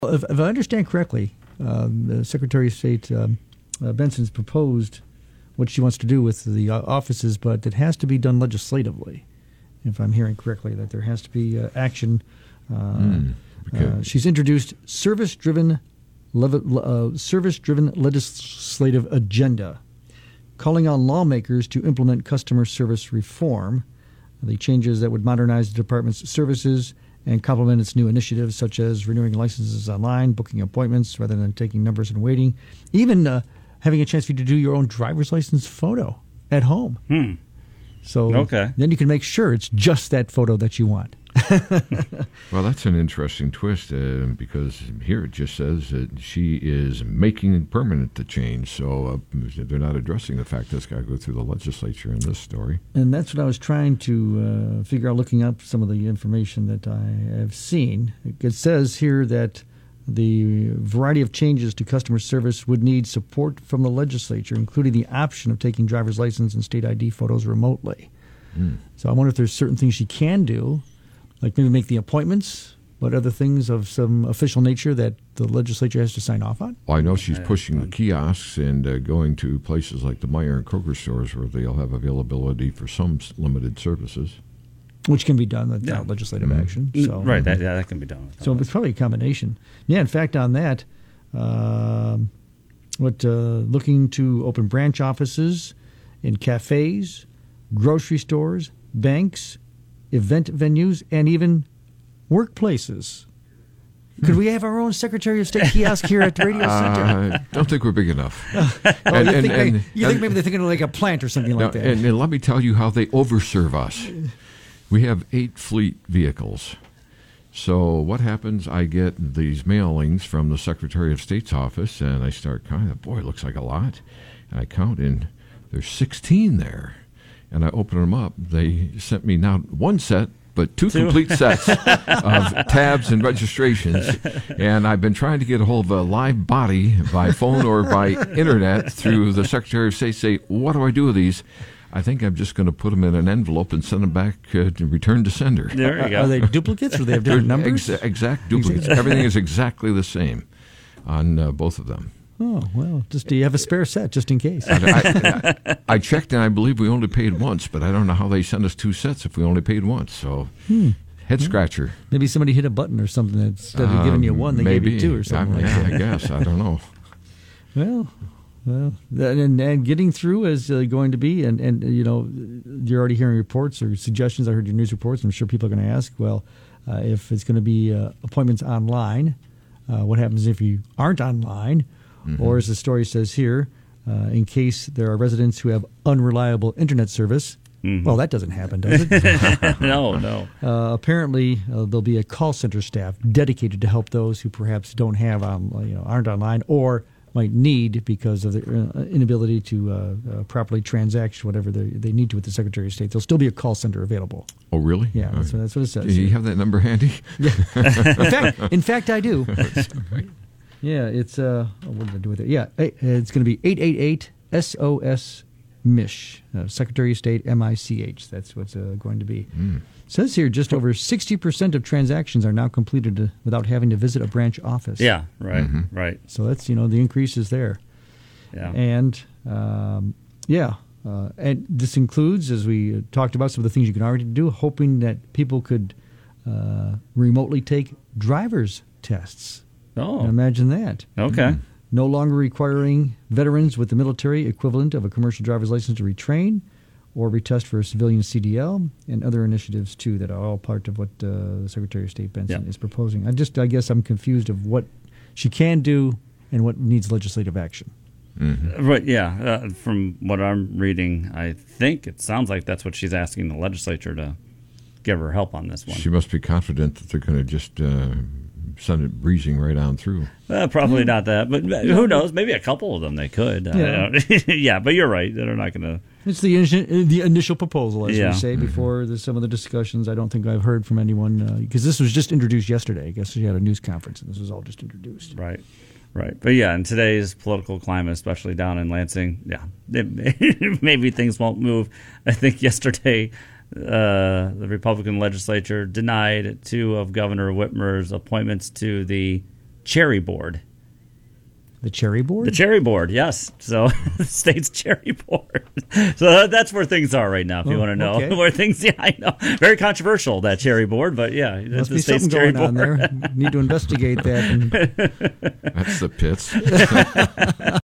If I understand correctly, the Secretary of State Benson's proposed what she wants to do with the offices, but it has to be done legislatively. If I'm hearing correctly, that there has to be action. She's introduced service-driven legislative agenda, calling on lawmakers to implement customer service reform, the changes that would modernize the department's services and complement its new initiatives, such as renewing licenses online, booking appointments rather than taking numbers and waiting, even having a chance for you to do your own driver's license photo at home. So then you can make sure it's just that photo that you want. Well, that's an interesting twist because here it just says that she is making permanent the change. So they're not addressing the fact that it's got to go through the legislature in this story. And that's what I was trying to figure out, looking up some of the information that I have seen. It says here that the variety of changes to customer service would need support from the legislature, including the option of taking driver's license and state ID photos remotely. So I wonder if there's certain things she can do, like maybe make the appointments, but other things of some official nature that the legislature has to sign off on? Well, I know she's pushing the kiosks and going to places like the Meijer and Kroger stores where they'll have availability for some limited services. Which can be done without legislative action. So. Right, that can be done. So it's probably a combination. Yeah, in fact, on that, looking to open branch offices in cafes, grocery stores, banks, event venues, and even workplaces. Could we have our own Secretary of State kiosk here at the Radio Center? I don't think we're big enough. You think maybe they're thinking of like a plant or something like that. And let me tell you how they overserve us. We have 8 fleet vehicles. So what happens, I get these mailings from the Secretary of State's office, and I start counting. Boy, it looks like a lot. And I count, and there's 16 there. And I open them up. They sent me not one set, but two complete sets of tabs and registrations. And I've been trying to get a hold of a live body by phone or by internet through the Secretary of State, say, what do I do with these? I think I'm just going to put them in an envelope and send them back to return to sender. There you go. Are they duplicates or they have different numbers? Exact duplicates. Everything is exactly the same on both of them. Oh, well, do you have a spare set just in case? I checked, and I believe we only paid once, but I don't know how they send us 2 sets if we only paid once. So, head scratcher. Maybe somebody hit a button or something that instead of giving you 1, they gave you 2 or something like that. I guess. I don't know. Well, and getting through is going to be, and you know, you're already hearing reports or suggestions. I heard your news reports. I'm sure people are going to ask, well, if it's going to be appointments online, what happens if you aren't online? Or as the story says here, in case there are residents who have unreliable internet service. Well, that doesn't happen, does it? No. Apparently, there'll be a call center staff dedicated to help those who perhaps don't have, aren't online, or might need because of their inability to properly transact whatever they need to with the Secretary of State. There'll still be a call center available. Oh, really? Yeah, that's what it says. Do you have that number handy? Yeah. In fact, I do. Yeah, it's what did I do with it? Yeah, it's going to be 888-SOS-MISH, Secretary of State MICH. That's what's going to be. It says here just over 60% of transactions are now completed without having to visit a branch office. Yeah, right, right. So that's, the increase is there. Yeah. And, and this includes, as we talked about, some of the things you can already do, hoping that people could remotely take driver's tests. Oh. Imagine that. Okay. No longer requiring veterans with the military equivalent of a commercial driver's license to retrain or retest for a civilian CDL, and other initiatives, too, that are all part of what the Secretary of State Benson is proposing. I guess I'm confused of what she can do and what needs legislative action. Right, yeah. From what I'm reading, I think it sounds like that's what she's asking the legislature to give her help on this one. She must be confident that they're going to just send it breezing right on through. Probably not that, but who knows? Maybe a couple of them they could. Yeah, but you're right. They're not going to. It's the initial proposal, as we say, before some of the discussions. I don't think I've heard from anyone, because this was just introduced yesterday. I guess she had a news conference, and this was all just introduced. Right. But yeah, in today's political climate, especially down in Lansing, maybe things won't move. I think yesterday the Republican legislature denied 2 of Governor Whitmer's appointments to the cherry board. The cherry board? The cherry board, yes. So the state's cherry board. So that's where things are right now, if you want to know. Okay. Where things, yeah, I know. Very controversial, that cherry board, but yeah. Must the be state's something cherry going on board. there. Need to investigate that. That's the pits.